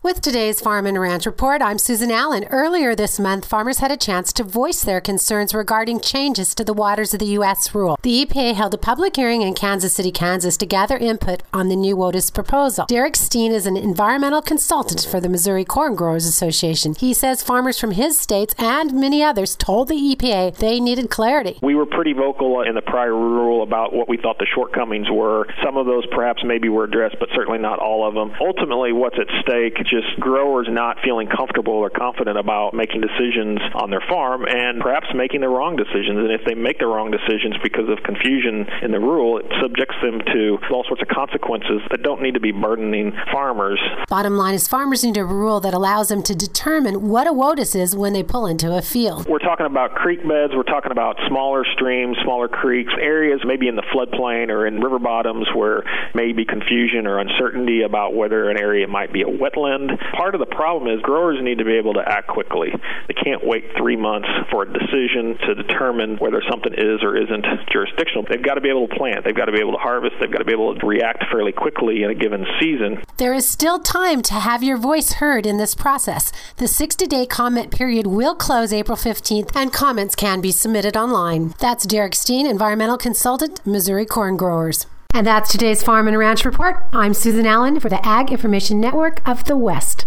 With today's Farm and Ranch Report, I'm Susan Allen. Earlier this month, farmers had a chance to voice their concerns regarding changes to the waters of the U.S. rule. The EPA held a public hearing in Kansas City, Kansas to gather input on the new WOTUS proposal. Derek Steen is an environmental consultant for the Missouri Corn Growers Association. He says farmers from his states and many others told the EPA they needed clarity. We were pretty vocal in the prior rule about what we thought the shortcomings were. Some of those perhaps maybe were addressed, but certainly not all of them. Ultimately, what's at stake just growers not feeling comfortable or confident about making decisions on their farm and perhaps making the wrong decisions. And if they make the wrong decisions because of confusion in the rule, it subjects them to all sorts of consequences that don't need to be burdening farmers. Bottom line is farmers need a rule that allows them to determine what a WOTUS is when they pull into a field. We're talking about creek beds, we're talking about smaller streams, smaller creeks, areas maybe in the floodplain or in river bottoms where may be confusion or uncertainty about whether an area might be a wetland. Part of the problem is growers need to be able to act quickly. They can't wait 3 months for a decision to determine whether something is or isn't jurisdictional. They've got to be able to plant. They've got to be able to harvest. They've got to be able to react fairly quickly in a given season. There is still time to have your voice heard in this process. The 60-day comment period will close April 15th, and comments can be submitted online. That's Derek Steen, environmental consultant, Missouri Corn Growers. And that's today's Farm and Ranch Report. I'm Susan Allen for the Ag Information Network of the West.